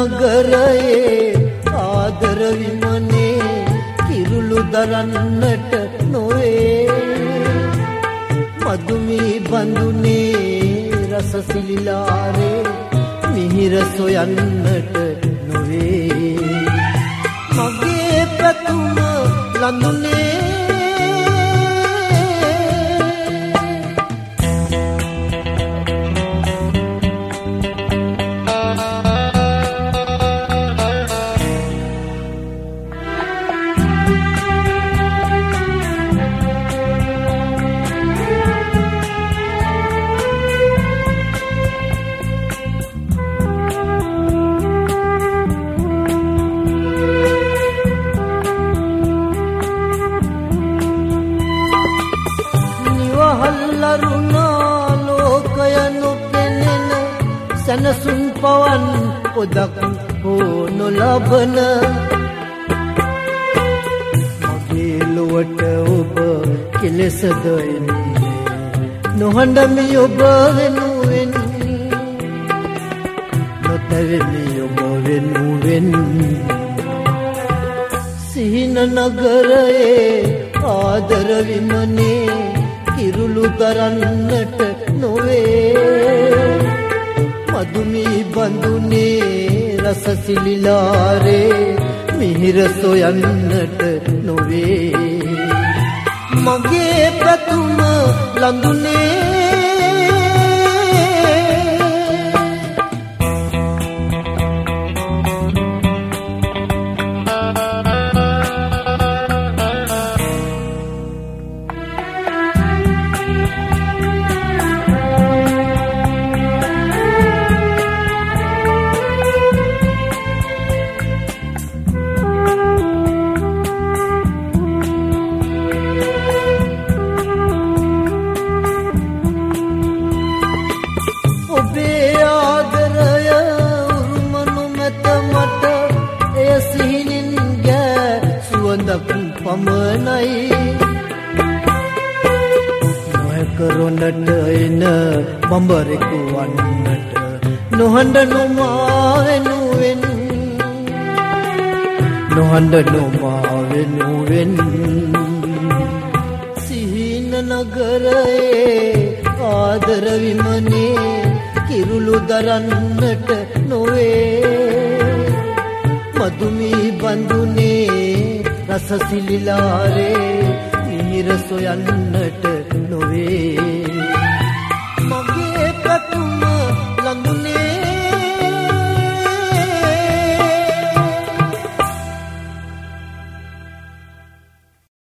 නගරයේ ආදර විමනේ කිරුළු දරන්නට නොවේ මදුමී බඳුනේ රස සිලිලාරේ මිහිර සොයන්නට නොවේ මගේ පැතුම ලඳුනේ සනසුන් පවන් පොදක් හෝ නොලබන මගේ ලොවට ඔබ කෙලෙසද එන්නේ නොහඬමි ඔබ වෙනුවෙන් නොතැවෙමි ඔබ වෙනුවෙන් සිහින නගරයේ ආදර විමනේ කිරුළු දරන්නට නොවේ මදුමී බඳුනේ රස සිලිලාරේ මිහිර සොයන්නට නොවේ මගේ පැතුම ලඳුනේ පමණයි නොහැකරොනට එන බඹරෙකු වන්නට නොහඬ නොමා වෙනුවෙන් නොහඬ නොමා වෙනුවෙන් සිහින නගරයේ ආදර විමනේ කිරුළු දරන්නට නොවේ මදුමී බඳුනේ රස සිලිලාරේ මිහිර සොයන්නට නොවේ